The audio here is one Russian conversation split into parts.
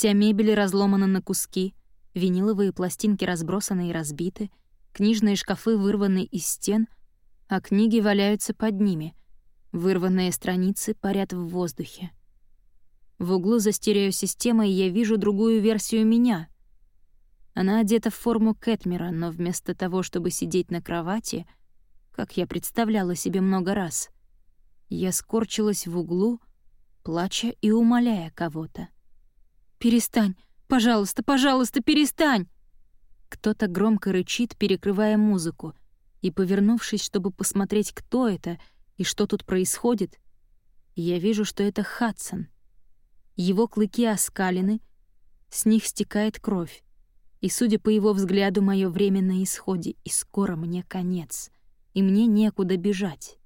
Вся мебель разломана на куски, виниловые пластинки разбросаны и разбиты, книжные шкафы вырваны из стен, а книги валяются под ними, вырванные страницы парят в воздухе. В углу за стереосистемой я вижу другую версию меня. Она одета в форму Кэтмера, но вместо того, чтобы сидеть на кровати, как я представляла себе много раз, я скорчилась в углу, плача и умоляя кого-то. «Перестань! Пожалуйста, пожалуйста, перестань!» Кто-то громко рычит, перекрывая музыку, и, повернувшись, чтобы посмотреть, кто это и что тут происходит, я вижу, что это Хадсон. Его клыки оскалены, с них стекает кровь, и, судя по его взгляду, моё время на исходе, и скоро мне конец, и мне некуда бежать.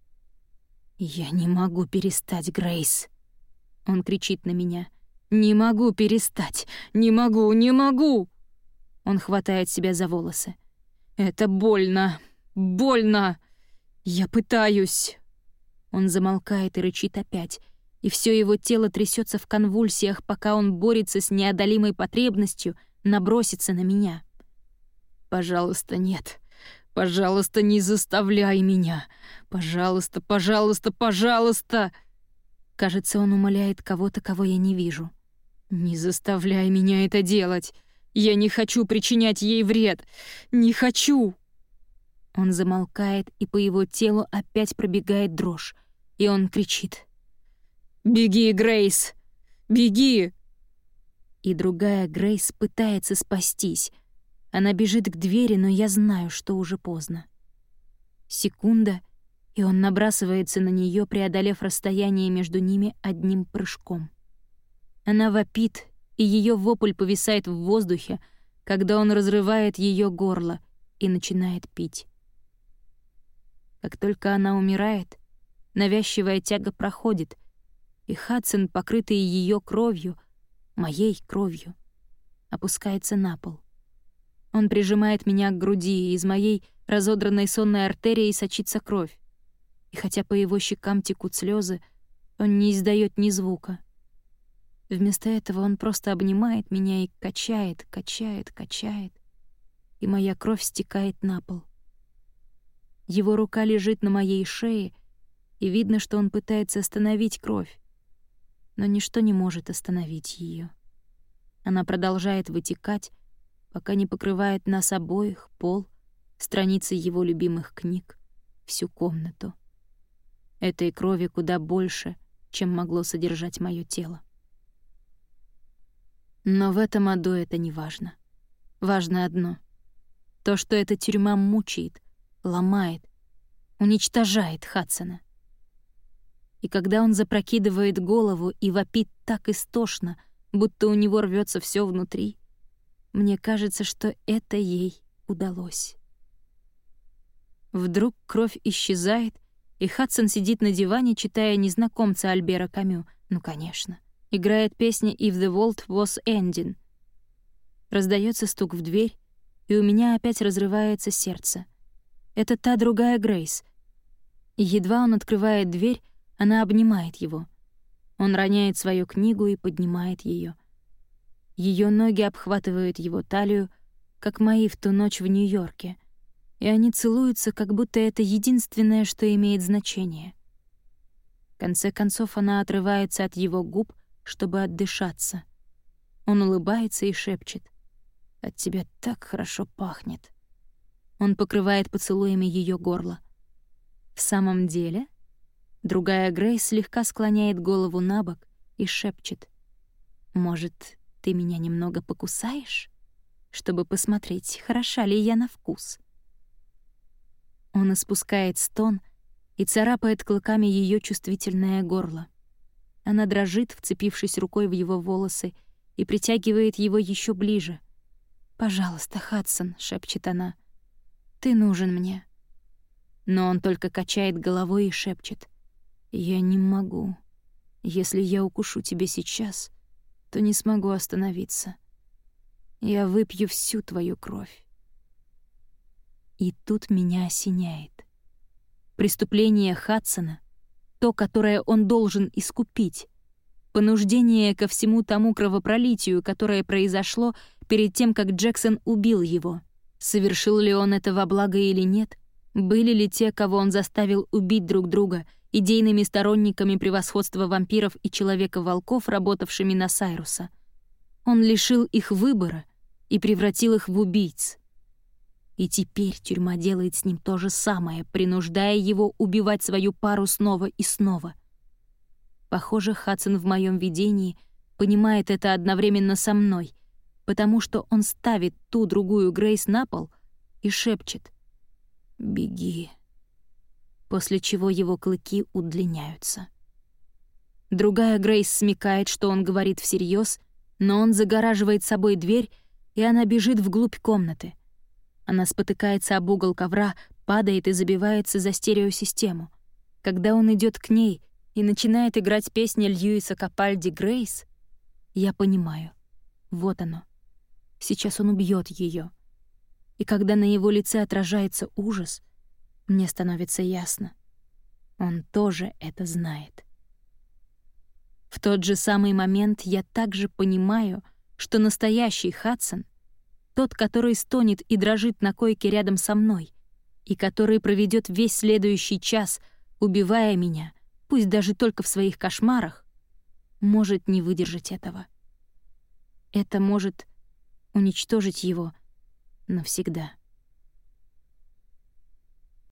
«Я не могу перестать, Грейс!» Он кричит на меня. «Не могу перестать! Не могу, не могу!» Он хватает себя за волосы. «Это больно! Больно! Я пытаюсь!» Он замолкает и рычит опять, и всё его тело трясётся в конвульсиях, пока он борется с неодолимой потребностью наброситься на меня. «Пожалуйста, нет! Пожалуйста, не заставляй меня! Пожалуйста, пожалуйста, пожалуйста!» Кажется, он умоляет кого-то, кого я не вижу. «Не заставляй меня это делать! Я не хочу причинять ей вред! Не хочу!» Он замолкает, и по его телу опять пробегает дрожь, и он кричит. «Беги, Грейс! Беги!» И другая Грейс пытается спастись. Она бежит к двери, но я знаю, что уже поздно. Секунда, и он набрасывается на неё, преодолев расстояние между ними одним прыжком. Она вопит, и её вопль повисает в воздухе, когда он разрывает её горло и начинает пить. Как только она умирает, навязчивая тяга проходит, и Хадсон, покрытый её кровью, моей кровью, опускается на пол. Он прижимает меня к груди, и из моей разодранной сонной артерии сочится кровь. И хотя по его щекам текут слёзы, он не издаёт ни звука. Вместо этого он просто обнимает меня и качает, качает, качает, и моя кровь стекает на пол. Его рука лежит на моей шее, и видно, что он пытается остановить кровь, но ничто не может остановить её. Она продолжает вытекать, пока не покрывает нас обоих, пол, страницы его любимых книг, всю комнату. Этой крови куда больше, чем могло содержать моё тело. Но в этом аду это не важно. Важно одно — то, что эта тюрьма мучает, ломает, уничтожает Хадсона. И когда он запрокидывает голову и вопит так истошно, будто у него рвётся всё внутри, мне кажется, что это ей удалось. Вдруг кровь исчезает, и Хадсон сидит на диване, читая «Незнакомца» Альбера Камю. Ну, конечно. Играет песня «If the world was ending». Раздаётся стук в дверь, и у меня опять разрывается сердце. Это та другая Грейс. И едва он открывает дверь, она обнимает его. Он роняет свою книгу и поднимает её. Её ноги обхватывают его талию, как мои в ту ночь в Нью-Йорке, и они целуются, как будто это единственное, что имеет значение. В конце концов она отрывается от его губ, чтобы отдышаться. Он улыбается и шепчет: «От тебя так хорошо пахнет». Он покрывает поцелуями её горло. «В самом деле?» Другая Грейс слегка склоняет голову набок и шепчет: «Может, ты меня немного покусаешь, чтобы посмотреть, хороша ли я на вкус?» Он испускает стон и царапает клыками её чувствительное горло. Она дрожит, вцепившись рукой в его волосы, и притягивает его ещё ближе. «Пожалуйста, Хадсон», — шепчет она, — «ты нужен мне». Но он только качает головой и шепчет: «Я не могу. Если я укушу тебя сейчас, то не смогу остановиться. Я выпью всю твою кровь». И тут меня осеняет. Преступление Хадсона, то, которое он должен искупить, понуждение ко всему тому кровопролитию, которое произошло перед тем, как Джексон убил его. Совершил ли он это во благо или нет? Были ли те, кого он заставил убить друг друга, идейными сторонниками превосходства вампиров и Человека-волков, работавшими на Сайруса? Он лишил их выбора и превратил их в убийц. И теперь тюрьма делает с ним то же самое, принуждая его убивать свою пару снова и снова. Похоже, Хадсон в моем видении понимает это одновременно со мной, потому что он ставит ту другую Грейс на пол и шепчет «Беги», после чего его клыки удлиняются. Другая Грейс смекает, что он говорит всерьез, но он загораживает собой дверь, и она бежит вглубь комнаты. Она спотыкается об угол ковра, падает и забивается за стереосистему. Когда он идет к ней и начинает играть песня Льюиса Капальди «Грейс», я понимаю. Вот оно. Сейчас он убьет ее. И когда на его лице отражается ужас, мне становится ясно. Он тоже это знает. В тот же самый момент я также понимаю, что настоящий Хадсон — тот, который стонет и дрожит на койке рядом со мной, и который проведет весь следующий час, убивая меня, пусть даже только в своих кошмарах, может не выдержать этого. Это может уничтожить его навсегда.